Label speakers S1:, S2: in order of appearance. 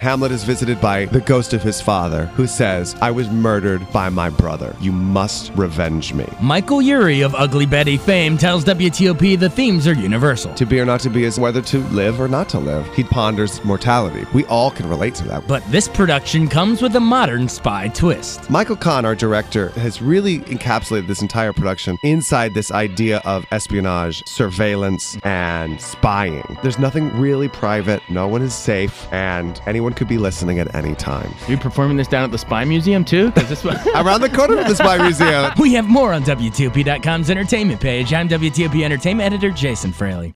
S1: Hamlet is visited by the ghost of his father, who says, "I was murdered by my brother. You must revenge me."
S2: Michael Urie of Ugly Betty fame tells WTOP the themes are universal.
S1: To be or not to be is whether to live or not to live. He ponders mortality. We all can relate to that.
S2: But this production comes with a modern spy twist.
S1: Michael Kahn, our director, has really encapsulated this entire production inside this idea of espionage, surveillance, and spying. There's nothing really private, no one is safe, and anyone could be listening at any time.
S3: Are you performing this down at the Spy Museum too?
S1: Around the corner from the Spy Museum.
S2: We have more on WTOP.com's entertainment page. I'm WTOP Entertainment Editor Jason Fraley.